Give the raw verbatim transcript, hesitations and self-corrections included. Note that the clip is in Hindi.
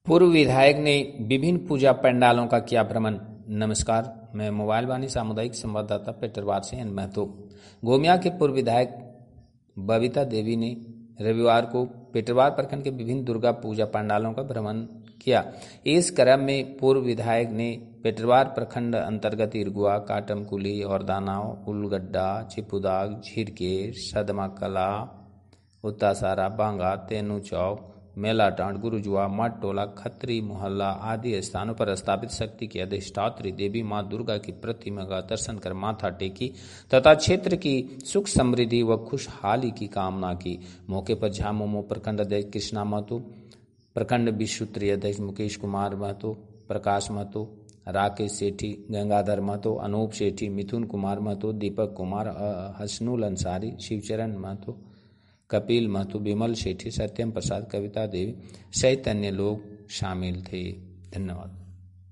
पूर्व विधायक ने विभिन्न पूजा पंडालों का किया भ्रमण। नमस्कार, मैं मोबाइल वाणी सामुदायिक संवाददाता पेटरवार से एन महतो। गोमिया के पूर्व विधायक बबीता देवी ने रविवार को पेटरवार प्रखंड के विभिन्न दुर्गा पूजा पंडालों का भ्रमण किया। इस क्रम में पूर्व विधायक ने पेटरवार प्रखंड अंतर्गत इरगुआ, काटमकुली और दानाव, उलगड्डा, चिपुदाग, झिरकेर, सदमा कला, उत्तासारा, बांगा, तेनू चौक, मेलाटांड, गुरुजुआ, मठ टोला, खत्री मोहल्ला आदि स्थानों पर स्थापित शक्ति की अधिष्ठात्री देवी मां दुर्गा की प्रतिमा का दर्शन कर माथा टेकी तथा क्षेत्र की सुख समृद्धि व खुशहाली की कामना की। मौके पर झामुमो प्रखंड अध्यक्ष कृष्णा महतो, प्रखंड विश्वत्रीय अध्यक्ष मुकेश कुमार महतो, प्रकाश महतो, राकेश सेठी, गंगाधर महतो, अनूप सेठी, मिथुन कुमार महतो, दीपक कुमार, हसनुल अंसारी, शिवचरण महतो, कपिल महतो, विमल सेठी, सत्यम प्रसाद, कविता देवी सहित अन्य लोग शामिल थे। धन्यवाद।